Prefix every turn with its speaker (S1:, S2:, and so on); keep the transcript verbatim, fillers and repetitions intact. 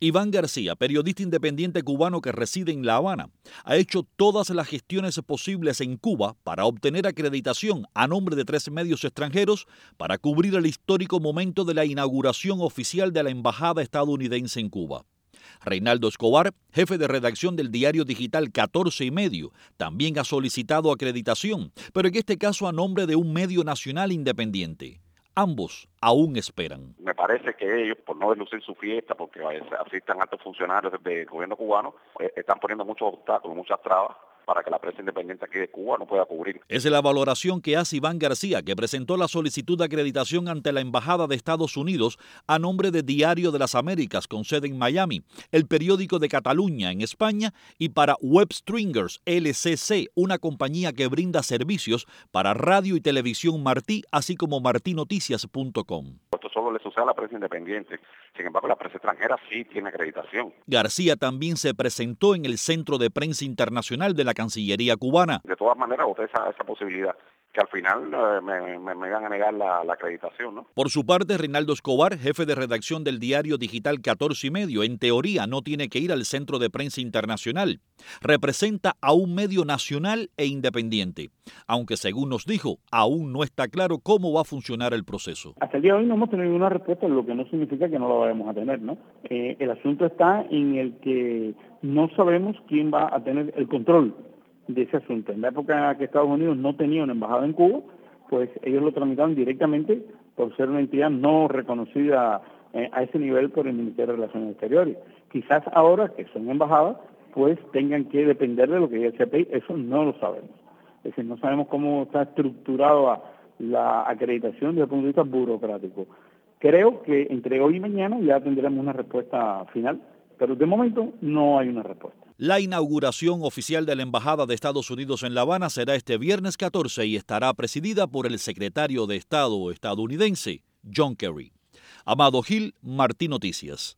S1: Iván García, periodista independiente cubano que reside en La Habana, ha hecho todas las gestiones posibles en Cuba para obtener acreditación a nombre de tres medios extranjeros para cubrir el histórico momento de la inauguración oficial de la embajada estadounidense en Cuba. Reinaldo Escobar, jefe de redacción del diario digital catorce y medio, también ha solicitado acreditación, pero en este caso a nombre de un medio nacional independiente. Ambos aún esperan.
S2: Me parece que ellos, por no deslucir su fiesta, porque asistan altos funcionarios del gobierno cubano, están poniendo muchos obstáculos, muchas trabas para que la prensa independiente aquí de Cuba no pueda cubrir.
S1: Es la valoración que hace Iván García, que presentó la solicitud de acreditación ante la Embajada de Estados Unidos a nombre de Diario de las Américas, con sede en Miami, el periódico de Cataluña en España, y para Webstringers L C C, una compañía que brinda servicios para radio y televisión Martí, así como martí noticias punto com.
S2: Esto solo le sucede a la prensa independiente. Sin embargo, la prensa extranjera sí tiene acreditación.
S1: García también se presentó en el Centro de Prensa Internacional de la Cancillería cubana.
S2: De todas maneras, usted esa, esa posibilidad, que al final eh, me, me, me van a negar la, la acreditación, ¿no?
S1: Por su parte, Reinaldo Escobar, jefe de redacción del diario digital catorce y medio, en teoría no tiene que ir al Centro de Prensa Internacional. Representa a un medio nacional e independiente, aunque según nos dijo, aún no está claro cómo va a funcionar el proceso.
S3: Hasta el día de hoy no hemos tenido ninguna respuesta, lo que no significa que no la vayamos a tener, ¿no? Eh, el asunto está en el que no sabemos quién va a tener el control de ese asunto. En la época que Estados Unidos no tenía una embajada en Cuba, pues ellos lo tramitaron directamente por ser una entidad no reconocida eh, a ese nivel por el Ministerio de Relaciones Exteriores. Quizás ahora que son embajadas, pues tengan que depender de lo que diga el C P I, eso no lo sabemos. Es decir, no sabemos cómo está estructurada la acreditación desde el punto de vista burocrático. Creo que entre hoy y mañana ya tendremos una respuesta final, pero de momento no hay una respuesta.
S1: La inauguración oficial de la Embajada de Estados Unidos en La Habana será este viernes catorce y estará presidida por el secretario de Estado estadounidense, John Kerry. Amado Gil, Martí Noticias.